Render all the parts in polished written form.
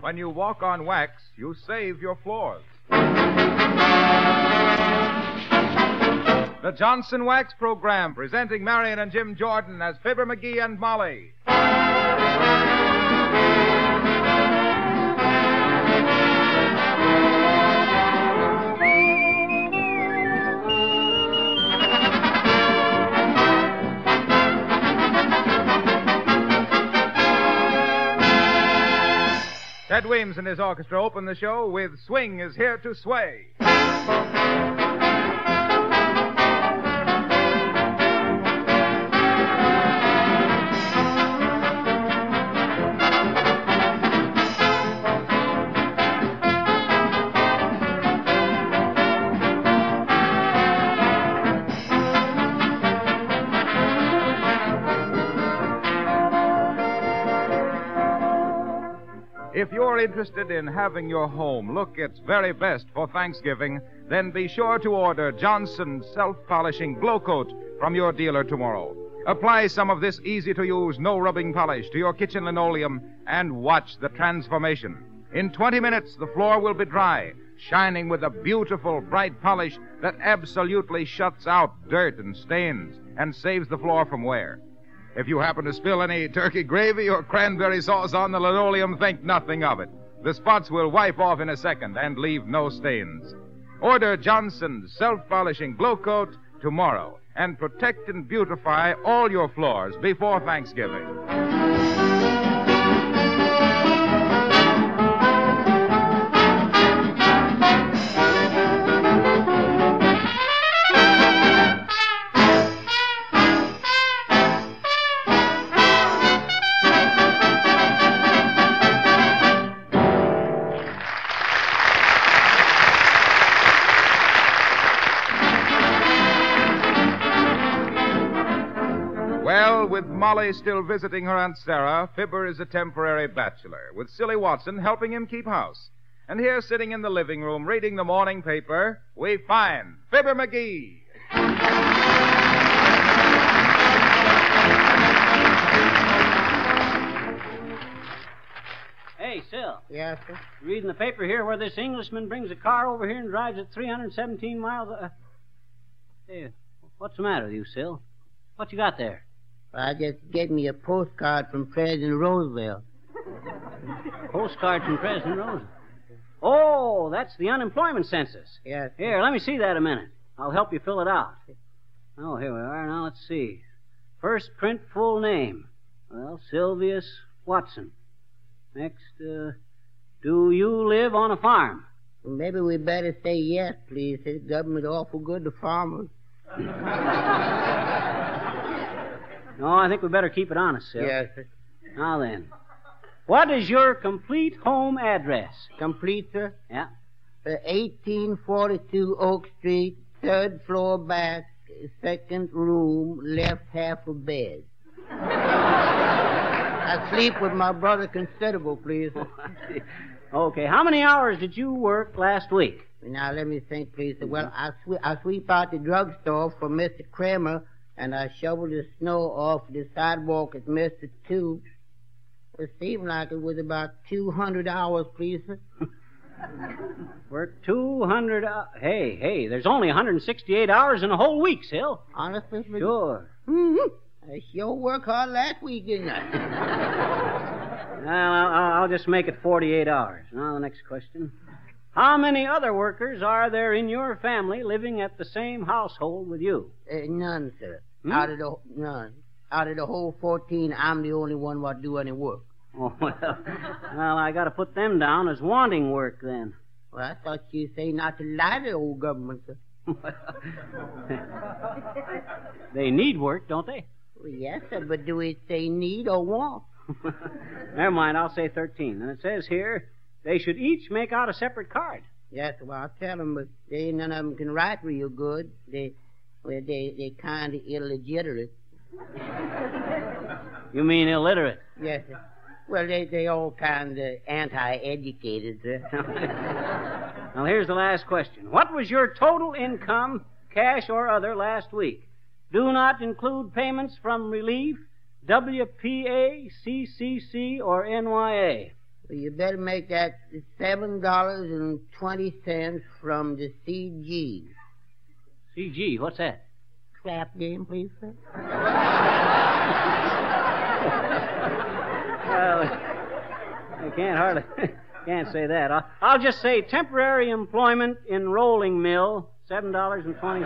When you walk on wax, you save your floors. The Johnson Wax Program, presenting Marion and Jim Jordan as Fibber McGee and Molly. Ted Weems and his orchestra open the show with Swing is Here to Sway. If you're interested in having your home look its very best for Thanksgiving, then be sure to order Johnson's self-polishing glow coat from your dealer tomorrow. Apply some of this easy-to-use, no-rubbing polish to your kitchen linoleum and watch the transformation. In 20 minutes, the floor will be dry, shining with a beautiful, bright polish that absolutely shuts out dirt and stains and saves the floor from wear. If you happen to spill any turkey gravy or cranberry sauce on the linoleum, think nothing of it. The spots will wipe off in a second and leave no stains. Order Johnson's self-polishing glow coat tomorrow and protect and beautify all your floors before Thanksgiving. With Molly still visiting her Aunt Sarah, Fibber is a temporary bachelor, with Silly Watson helping him keep house. And here, sitting in the living room, reading the morning paper, we find Fibber McGee. Hey, Sil. Yes, sir? Reading the paper here where this Englishman brings a car over here and drives at 317 miles. Hey, what's the matter with you, Sil? What you got there? I just get me a postcard from President Roosevelt. Postcard from President Roosevelt? Oh, that's the unemployment census. Yes. Here, let me see that a minute. I'll help you fill it out. Oh, here we are. Now, let's see. First print full name. Well, Sylvius Watson. Next, do you live on a farm? Well, maybe we better say yes, please. The government's awful good to farmers. No, I think we better keep it honest, Sil. Yes, sir. Now then, what is your complete home address? Complete, sir? Yeah. 1842 Oak Street, third floor back, second room, left half of bed. I sleep with my brother considerable, please. Okay, how many hours did you work last week? Now, let me think, please. Well, I sweep out the drugstore for Mr. Kramer, and I shovel the snow off the sidewalk at Mr. Toops. It seemed like it was about 200 hours, please, sir. Work 200 hours. Hey, there's only 168 hours in a whole week, Sil. Honestly? Sure. Mm-hmm. I sure worked hard last week, didn't I? Well, I'll just make it 48 hours. Now, the next question. How many other workers are there in your family living at the same household with you? None, sir. Hmm? None. Out of the whole 14, I'm the only one what do any work. Oh, well, I got to put them down as wanting work, then. Well, I thought you'd say not to lie to the old government, sir. They need work, don't they? Well, yes, sir, but do it say need or want? Never mind, I'll say 13. And it says here, they should each make out a separate card. Yes, well, I'll tell them, but none of them can write real good. They kind of illegitimate. You mean illiterate? Yes, sir. Well, they all kind of anti-educated, sir. Now, here's the last question. What was your total income, cash or other, last week? Do not include payments from Relief, WPA, CCC, or NYA. So you better make that $7.20 from the CG. CG, what's that? Crap game, please, sir. Well, I can't say that. I'll just say temporary employment in rolling mill, $7.20.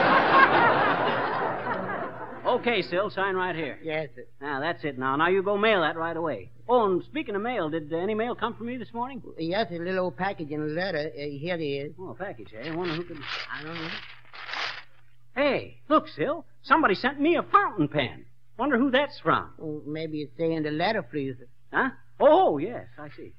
Okay, Sil, sign right here. Yes, sir. Now, that's it now. Now you go mail that right away. Oh, and speaking of mail, did any mail come from you this morning? Yes, a little old package and a letter. Here it is. Oh, a package, eh? I wonder who could... I don't know. Hey, look, Sil. Somebody sent me a fountain pen. Wonder who that's from. Oh, maybe it's saying the letter, please, sir. Huh? Oh, yes, I see.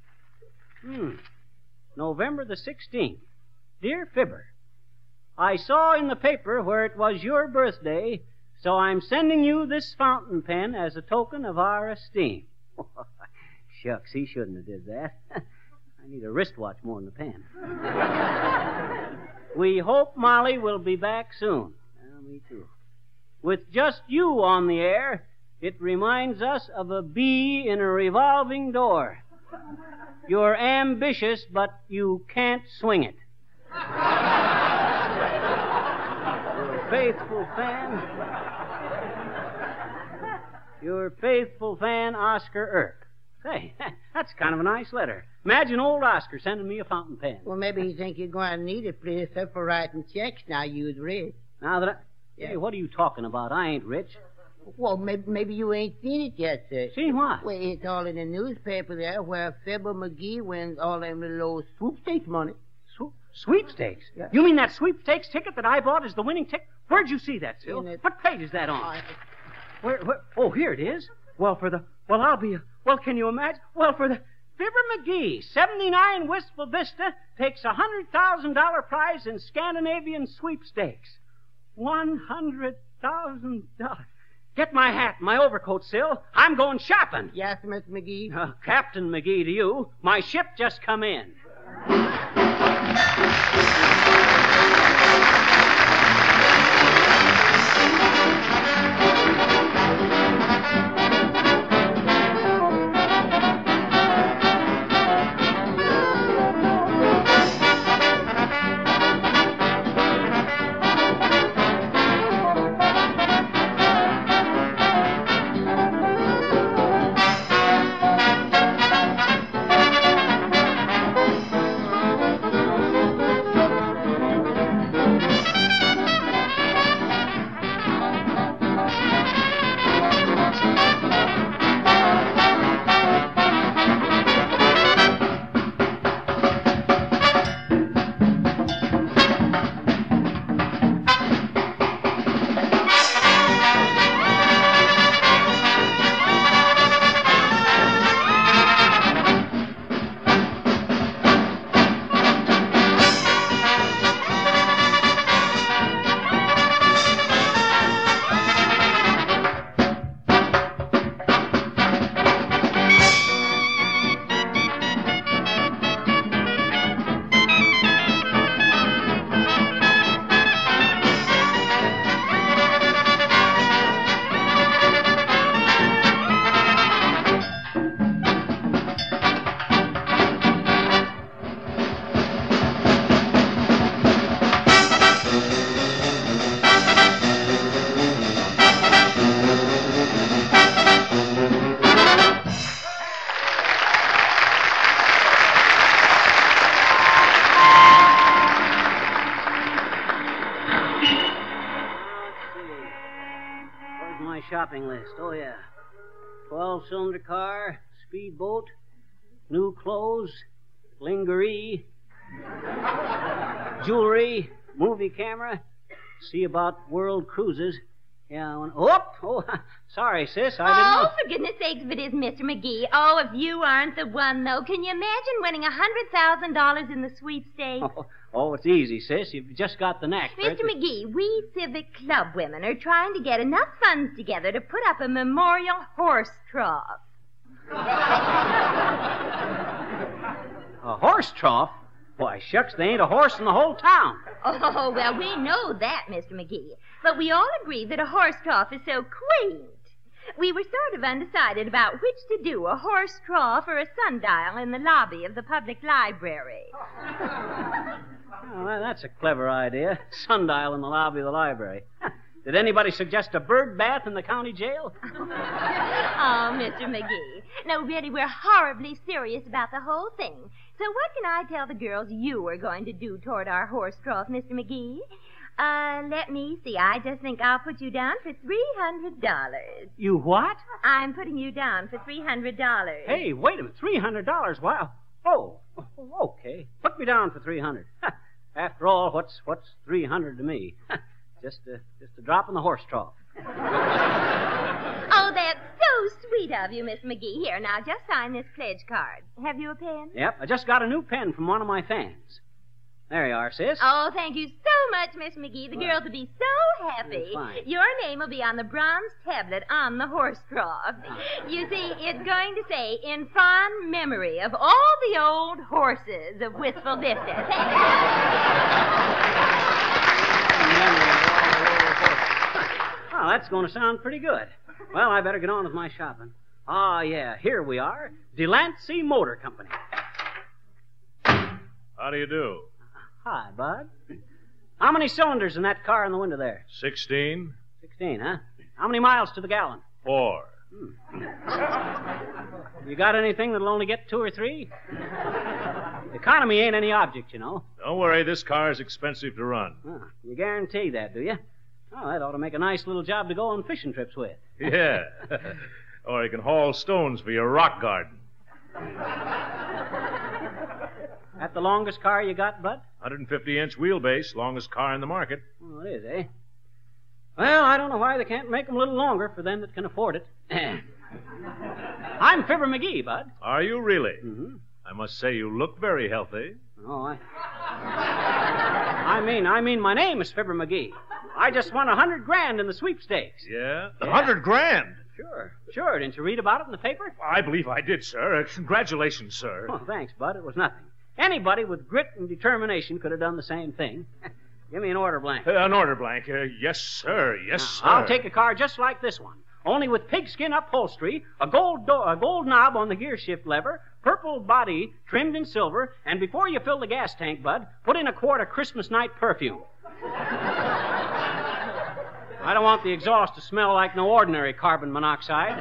November the 16th. Dear Fibber, I saw in the paper where it was your birthday, so I'm sending you this fountain pen as a token of our esteem. Shucks, he shouldn't have did that. I need a wristwatch more than a pen. We hope Molly will be back soon. Well, me too. With just you on the air, it reminds us of a bee in a revolving door. You're ambitious, but you can't swing it. Your faithful fan, Oscar Earp. Say, that's kind of a nice letter. Imagine old Oscar sending me a fountain pen. Well, maybe he think you're going to need it, please, sir, for writing checks now you's rich. Now that Hey, what are you talking about? I ain't rich. Well, maybe you ain't seen it yet, sir. Seen what? Well, it's all in the newspaper there where Fibber McGee wins all them little old sweepstakes money. Sweepstakes? Yeah. You mean that sweepstakes ticket that I bought is the winning ticket? Where'd you see that, Sil? What page is that on? Where? Oh, here it is. Well, can you imagine? Well, for the Fibber McGee, 79 Wistful Vista, takes a $100,000 prize in Scandinavian sweepstakes. $100,000. Get my hat and my overcoat, Sil. I'm going shopping. Yes, Mr. McGee. Captain McGee to you. My ship just come in. Shopping list. Oh, yeah. 12-cylinder car, speedboat, new clothes, lingerie, jewelry, movie camera, see about world cruises. Yeah, sorry, sis, I didn't know. Oh, for goodness sakes, if it is Mr. McGee. Oh, if you aren't the one, though. Can you imagine winning $100,000 in the sweepstakes? Oh, it's easy, sis. You've just got the knack. Mr. McGee, we Civic Club women are trying to get enough funds together to put up a memorial horse trough. A horse trough? Why, shucks, there ain't a horse in the whole town. Oh, well, we know that, Mr. McGee. But we all agree that a horse trough is so quaint. We were sort of undecided about which to do, a horse trough or a sundial in the lobby of the public library. Oh, well, that's a clever idea. Sundial in the lobby of the library. Did anybody suggest a bird bath in the county jail? Oh, Mr. McGee. No, really, we're horribly serious about the whole thing. So what can I tell the girls you are going to do toward our horse trough, Mr. McGee? Let me see. I just think I'll put you down for $300. You what? I'm putting you down for $300. Hey, wait a minute. $300? Wow. Oh, okay. Put me down for $300. After all, what's $300 to me? Just a drop in the horse trough. Oh, that's so sweet of you, Miss McGee. Here, now, just sign this pledge card. Have you a pen? Yep, I just got a new pen from one of my fans. There you are, sis. Oh, thank you so much, Miss McGee. The girls will be so happy. Fine. Your name will be on the bronze tablet on the horse trough. You see, it's going to say, in fond memory of all the old horses of Wistful Vista. Thank you. Well, that's going to sound pretty good. Well, I better get on with my shopping. Ah, yeah, here we are. Delancey Motor Company. How do you do? Hi, Bud. How many cylinders in that car in the window there? 16? 16, huh? How many miles to the gallon? 4. You got anything that'll only get 2 or 3? Economy ain't any object, you know. Don't worry, this car is expensive to run. Oh, you guarantee that, do you? Oh, that ought to make a nice little job to go on fishing trips with. Yeah. Or you can haul stones for your rock garden. That the longest car you got, Bud? 150-inch wheelbase, longest car in the market. Oh, it is, eh? Well, I don't know why they can't make them a little longer for them that can afford it. I'm Fibber McGee, Bud. Are you really? Mm-hmm. I must say you look very healthy. Oh, I mean, my name is Fibber McGee. I just won $100,000 in the sweepstakes. Yeah? $100,000? Sure. Didn't you read about it in the paper? I believe I did, sir. Congratulations, sir. Oh, thanks, Bud. It was nothing. Anybody with grit and determination could have done the same thing. Give me an order blank. An order blank. Yes, sir. Yes, sir. I'll take a car just like this one, only with pigskin upholstery, a gold knob on the gear shift lever, purple body trimmed in silver, and before you fill the gas tank, Bud, put in a quart of Christmas night perfume. I don't want the exhaust to smell like no ordinary carbon monoxide.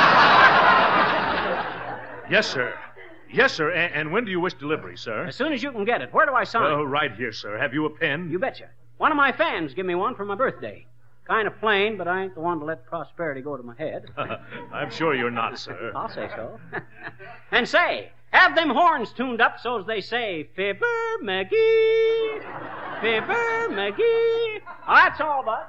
Yes, sir. Yes, sir. And when do you wish delivery, sir? As soon as you can get it. Where do I sign? Oh, right here, sir. Have you a pen? You betcha. One of my fans gave me one for my birthday. Kind of plain, but I ain't the one to let prosperity go to my head. I'm sure you're not, sir. I'll say so. And say, have them horns tuned up so as they say, Fibber McGee, Fibber McGee. Oh, that's all, Bud.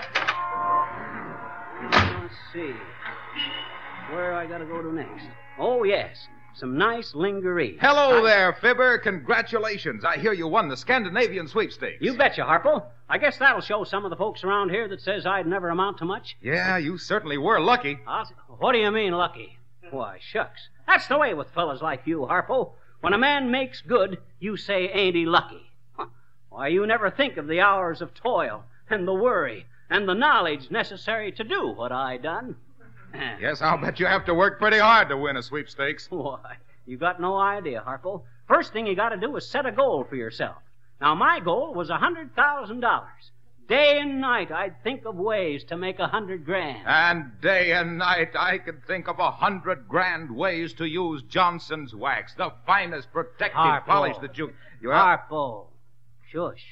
Let's see. Where I got to go to next? Oh, yes. Some nice lingerie. Hello there, Fibber. Congratulations. I hear you won the Scandinavian sweepstakes. You betcha, Harpo. I guess that'll show some of the folks around here that says I'd never amount to much. Yeah, you certainly were lucky. What do you mean, lucky? Why, shucks. That's the way with fellas like you, Harpo. When a man makes good, you say, ain't he lucky? Why, you never think of the hours of toil and the worry and the knowledge necessary to do what I done. Yes, I'll bet you have to work pretty hard to win a sweepstakes. Why, you got no idea, Harpo. First thing you got to do is set a goal for yourself. Now, my goal was $100,000. Day and night, I'd think of ways to make $100,000. And day and night, I could think of $100,000 ways to use Johnson's wax, the finest protective Harpo. polish that you... Harpo. Shush.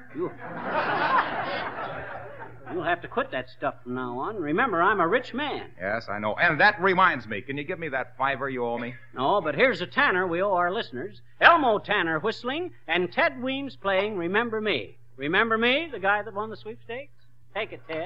You'll have to quit that stuff from now on. Remember, I'm a rich man. Yes, I know. And that reminds me. Can you give me that $5 you owe me? No, but here's a tanner we owe our listeners. Elmo Tanner whistling and Ted Weems playing Remember Me. Remember me, the guy that won the sweepstakes? Take it, Ted.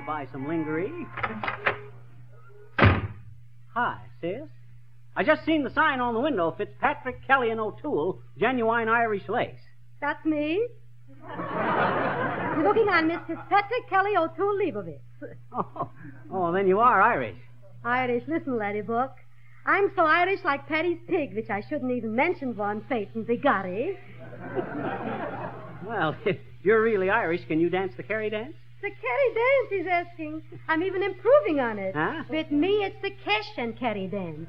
to buy some lingerie. Hi, sis. I just seen the sign on the window, Fitzpatrick, Kelly, and O'Toole, genuine Irish lace. That's me. You're looking on Miss Fitzpatrick, Kelly, O'Toole, Leibovitz. Oh, then you are Irish. Irish, listen, Laddybook. I'm so Irish like Paddy's pig, which I shouldn't even mention Von Fate and Bigatti. Well, if you're really Irish, can you dance the Kerry dance? The Kerry dance, he's asking. I'm even improving on it. Huh? With me, it's the Kesh and Kerry dance.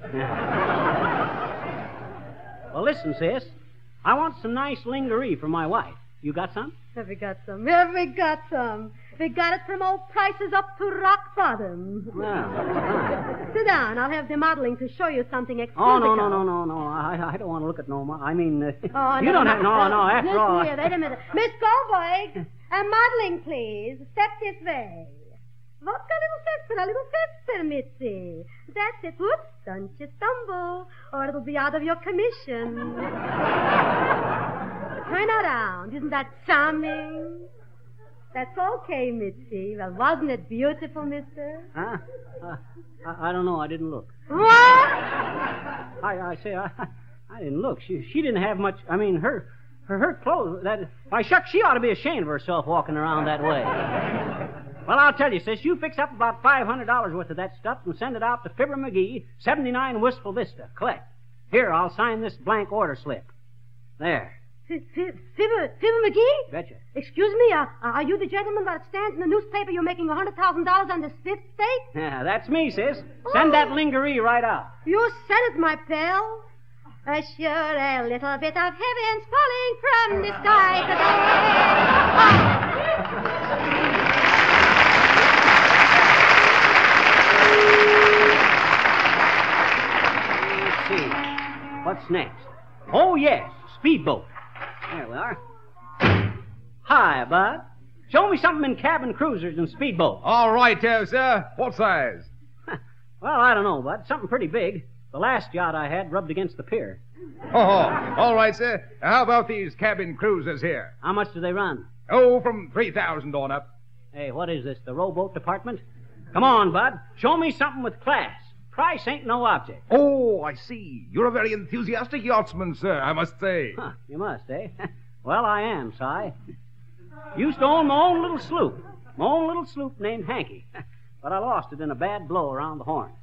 Well, listen, sis. I want some nice lingerie for my wife. You got some? Have we got some? Have we got some? We got it from old prices up to rock bottom. Well, Sit down. I'll have the modeling to show you something exclusive. Oh, no. I don't want to look at no... I mean, Oh, you don't have... No, after Listen all... here, wait a minute. Miss Goldberg, modeling, please. Step this way. Walk a little faster, Mitzi. That's it. Whoops, don't you stumble, or it'll be out of your commission. Turn around. Isn't that charming? That's okay, Mitzi. Well, wasn't it beautiful, mister? Huh? I don't know. I didn't look. What? I didn't look. She didn't have much... I mean, her clothes... Why, shucks, she ought to be ashamed of herself walking around that way. Well, I'll tell you, sis, you fix up about $500 worth of that stuff and send it out to Fibber McGee, 79 Wistful Vista. Collect. Here, I'll sign this blank order slip. There. Fibber McGee? Betcha. Excuse me, are you the gentleman that stands in the newspaper you're making $100,000 on the fifth state? Yeah, that's me, sis. Send that lingerie right out. You said it, my pal. Sure, a little bit of heaven's falling from the sky Let's see. What's next? Oh, yes, speedboat. There we are. Hi, Bud. Show me something in cabin cruisers and speedboats. All right, sir. What size? Well, I don't know, Bud. Something pretty big. The last yacht I had rubbed against the pier. Oh, all right, sir. How about these cabin cruisers here? How much do they run? Oh, from 3,000 on up. Hey, what is this, the rowboat department? Come on, Bud. Show me something with class. Price ain't no object. Oh, I see. You're a very enthusiastic yachtsman, sir, I must say. Huh, you must, eh? Well, I am, Si. Used to own my own little sloop named Hanky. But I lost it in a bad blow around the horn.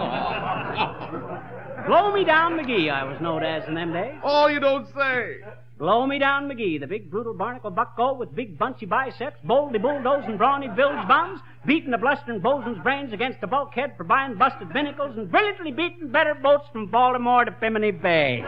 Blow Me Down McGee, I was known as in them days. Oh, you don't say. Blow Me Down McGee, the big brutal barnacle bucko with big bunchy biceps, boldly bulldozing brawny bilge bums, beating the blustering bosun's brains against the bulkhead for buying busted binnacles, and brilliantly beating better boats from Baltimore to Bimini Bay.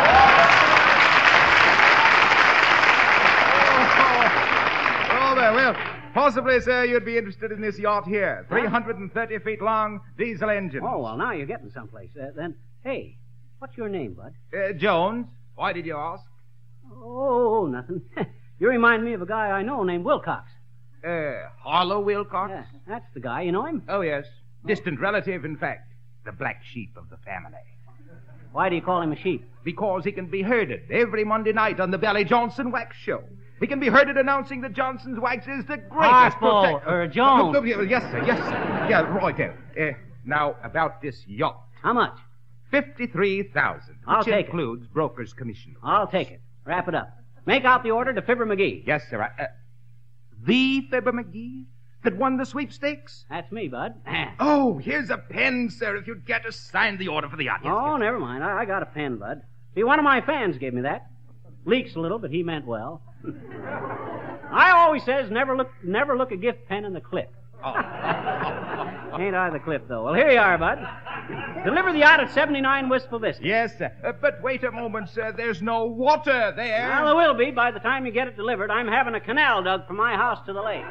Oh, there, well, possibly, sir, you'd be interested in this yacht here. 330 feet long, diesel engine. Oh, well, now you're getting someplace. Then, hey, what's your name, Bud? Jones. Why did you ask? Oh, nothing. You remind me of a guy I know named Wilcox. Harlow Wilcox? Yeah, that's the guy. You know him? Oh, yes. Distant relative, in fact. The black sheep of the family. Why do you call him a sheep? Because he can be herded every Monday night on the Bally Johnson Wax Show. He can be herded announcing that Johnson's Wax is the greatest Harpo, Jones. Yes, sir. Yeah, right there. Now, about this yacht. How much? $53,000, I'll which take includes broker's commission. I'll take it. Wrap it up. Make out the order to Fibber McGee. Yes, sir. The Fibber McGee that won the sweepstakes? That's me, Bud. Oh, here's a pen, sir, if you'd care to sign the order for the yacht. Yes, Oh, yes. never mind. I got a pen, Bud. See, one of my fans gave me that. Leaks a little, but he meant well. I always says never look a gift pen in the clip. Oh. Ain't I the clip, though? Well, here you are, Bud. Deliver the yacht at 79 Wistful Vista. Yes, sir. But wait a moment, sir. There's no water there. Well, there will be by the time you get it delivered. I'm having a canal dug from my house to the lake.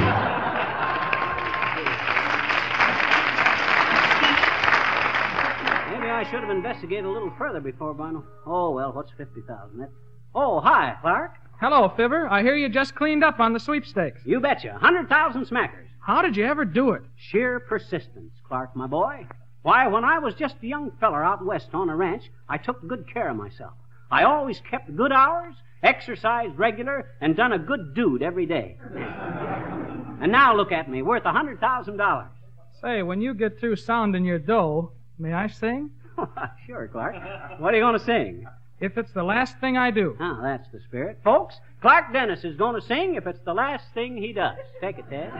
Maybe I should have investigated a little further before Barnum. Oh, well, what's 50,000? Oh, hi, Clark. Hello, Fibber. I hear you just cleaned up on the sweepstakes. You betcha. 100,000 smackers. How did you ever do it? Sheer persistence, Clark, my boy. Why, when I was just a young feller out west on a ranch, I took good care of myself. I always kept good hours, exercised regular, and done a good dude every day. And now look at me, worth $100,000. Say, when you get through sounding your dough, may I sing? Sure, Clark. What are you going to sing? If it's the last thing I do. Oh, that's the spirit. Folks, Clark Dennis is going to sing if it's the last thing he does. Take it, Ted.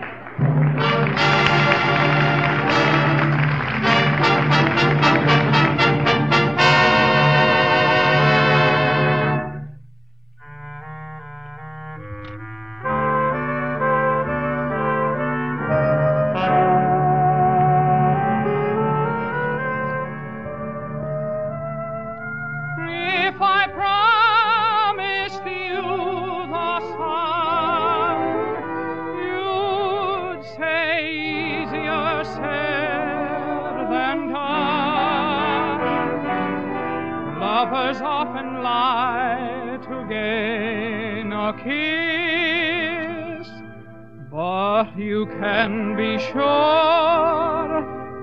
Lovers often lie to gain a kiss, but you can be sure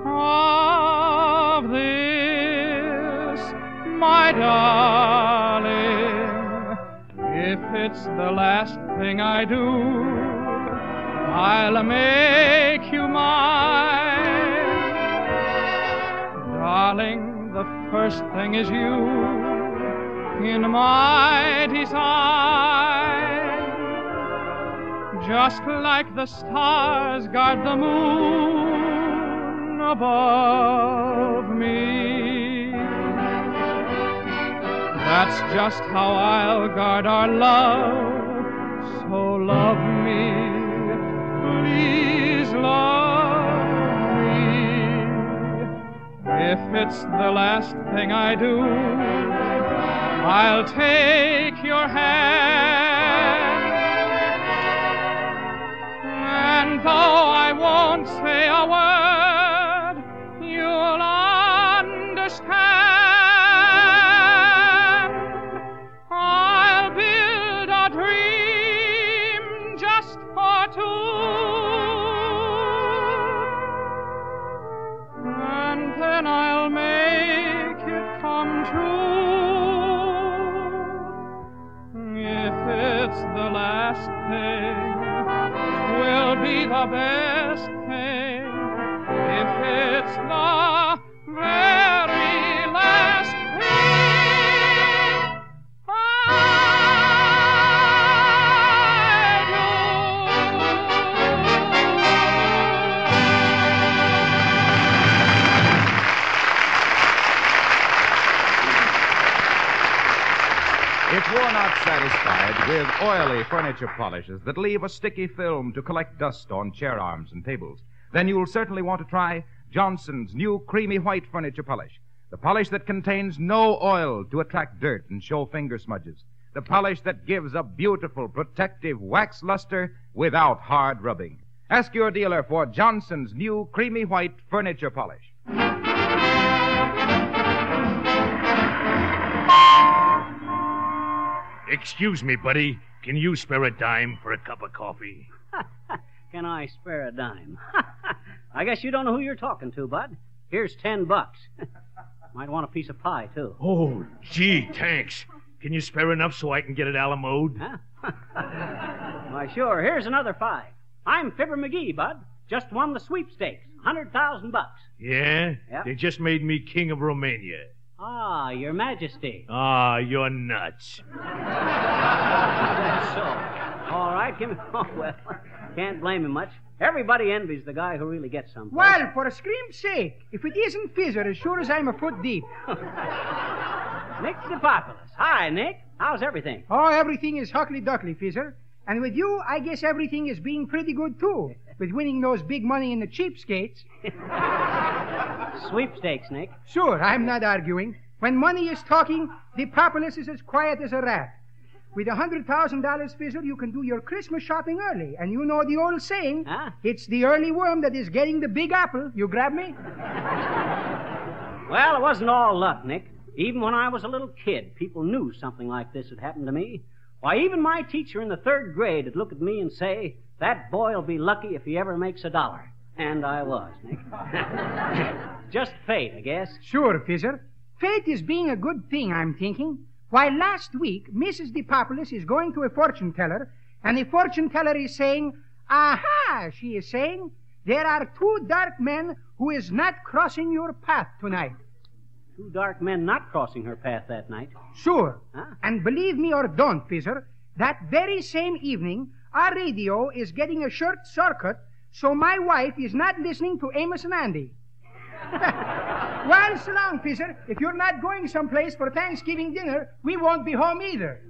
of this, my darling. If it's the last thing I do, I'll make you mine, darling. The first thing is you in my design, just like the stars guard the moon above me. That's just how I'll guard our love, so love me, please love me. If it's the last thing I do, I'll take your hand. And though I won't say a word, you'll understand. I'll build a dream just for two. Then I'll make it come true. If it's the last thing, 'twill be the best thing. If it's the very last thing I If you're not satisfied with oily furniture polishes that leave a sticky film to collect dust on chair arms and tables, then you'll certainly want to try Johnson's new creamy white furniture polish. The polish that contains no oil to attract dirt and show finger smudges. The polish that gives a beautiful, protective wax luster without hard rubbing. Ask your dealer for Johnson's new creamy white furniture polish. Excuse me, buddy. Can you spare a dime for a cup of coffee? Can I spare a dime? I guess you don't know who you're talking to, Bud. Here's $10. Might want a piece of pie, too. Oh, gee, thanks. Can you spare enough so I can get it alamoed? Huh? Why, sure. Here's another $5. I'm Fibber McGee, Bud. Just won the sweepstakes. $100,000. Yeah? Yep. They just made me king of Romania. Ah, Your Majesty. Ah, you're nuts. That's so. All right, give me... Oh, well, can't blame him much. Everybody envies the guy who really gets something. Well, for a scream's sake, if it isn't Fizzer, as sure as I'm a foot deep. Nick DePopulis. Hi, Nick. How's everything? Oh, everything is huckly-duckly, Fizzer. And with you, I guess everything is being pretty good, too. With winning those big money in the cheapskates. Sweepstakes, Nick. Sure, I'm not arguing. When money is talking, DePopulis is as quiet as a rat. With $100,000, Fizzer, you can do your Christmas shopping early. And you know the old saying, Huh? It's the early worm that is getting the big apple. You grab me? Well, it wasn't all luck, Nick. Even when I was a little kid, people knew something like this had happened to me. Why, even my teacher in the 3rd grade would look at me and say, that boy will be lucky if he ever makes $1. And I was, Nick. Just fate, I guess. Sure, Fizzer. Fate is being a good thing, I'm thinking. Why, last week, Mrs. DePopulis is going to a fortune teller, and the fortune teller is saying, Aha, she is saying. There are two dark men who is not crossing your path tonight. Two dark men not crossing her path that night. Sure. Huh? And believe me or don't, Fizzer, that very same evening, our radio is getting a short circuit, so my wife is not listening to Amos and Andy. Well, so long, Fizzer. If you're not going someplace for Thanksgiving dinner, we won't be home either.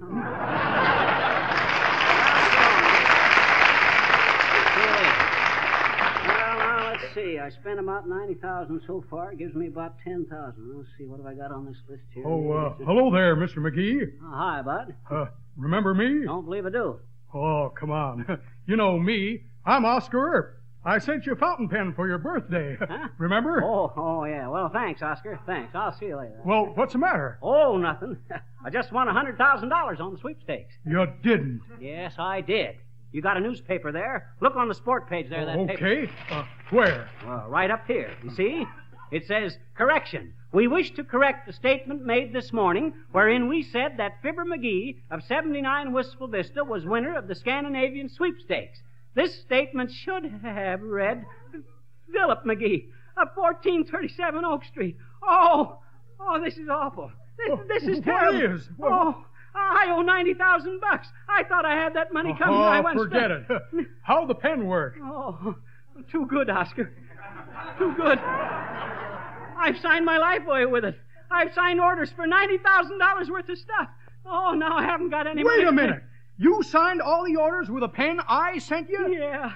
Let's see. I spent about 90,000 so far. It gives me about 10,000. Let's see. What have I got on this list here? Hello there, Mr. McGee. Oh, hi, Bud. Remember me? Don't believe I do. Oh, come on. You know me. I'm Oscar Earp. I sent you a fountain pen for your birthday. Huh? Remember? Oh, yeah. Well, thanks, Oscar. Thanks. I'll see you later. Well, what's the matter? Oh, nothing. I just won $100,000 on the sweepstakes. You didn't. Yes, I did. You got a newspaper there. Look on the sport page there, that paper. Okay. Where? Well, right up here. You see? It says, correction. We wish to correct the statement made this morning wherein we said that Fibber McGee of 79 Wistful Vista was winner of the Scandinavian sweepstakes. This statement should have read Philip McGee of 1437 Oak Street. Oh, this is awful. This is terrible. What is? I owe $90,000. I thought I had that money coming. I went forget it. How'd the pen work? Oh, too good, Oscar. Too good. I've signed my life away with it. I've signed orders for $90,000 worth of stuff. Oh, now I haven't got any money. Wait a minute. You signed all the orders with a pen I sent you? Yeah.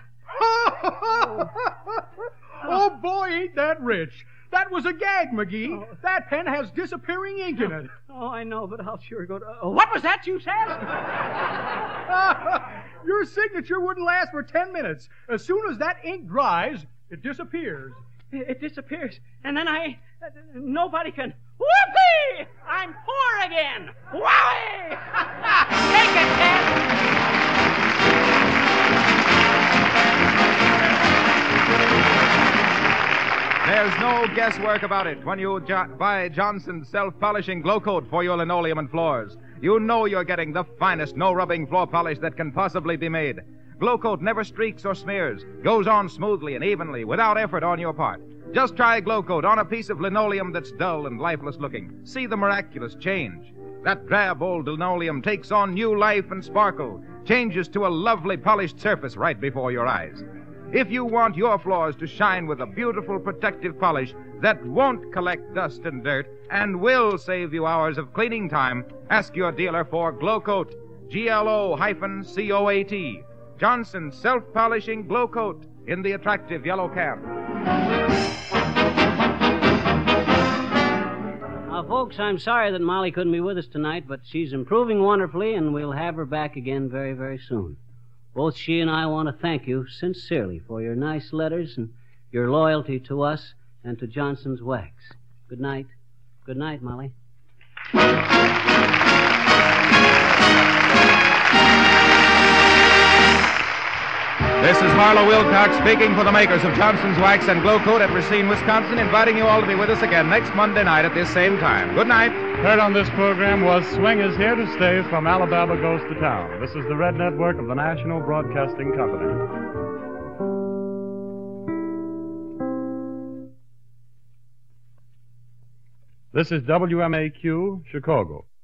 Oh, boy, ain't that rich. That was a gag, McGee. That pen has disappearing ink in it. Oh, I know, but I'll sure go to... what was that you said? Your signature wouldn't last for 10 minutes. As soon as that ink dries, it disappears. It disappears. And then nobody can... Whoopee! I'm poor again! Wowie! Take it, Ted! There's no guesswork about it when you buy Johnson's self-polishing glow coat for your linoleum and floors. You know you're getting the finest no-rubbing floor polish that can possibly be made. Glow coat never streaks or smears, goes on smoothly and evenly without effort on your part. Just try glow coat on a piece of linoleum that's dull and lifeless looking. See the miraculous change. That drab old linoleum takes on new life and sparkle, changes to a lovely polished surface right before your eyes. If you want your floors to shine with a beautiful protective polish that won't collect dust and dirt and will save you hours of cleaning time, ask your dealer for Glow Coat, GLO-COAT. Johnson's self-polishing Glow Coat in the attractive yellow can. Folks, I'm sorry that Molly couldn't be with us tonight, but she's improving wonderfully, and we'll have her back again very, very soon. Both she and I want to thank you sincerely for your nice letters and your loyalty to us and to Johnson's Wax. Good night. Good night, Molly. This is Harlow Wilcox speaking for the makers of Johnson's Wax and Glow Coat at Racine, Wisconsin, inviting you all to be with us again next Monday night at this same time. Good night. Heard on this program was Swing is Here to Stay from Alabama Goes to Town. This is the Red Network of the National Broadcasting Company. This is WMAQ, Chicago.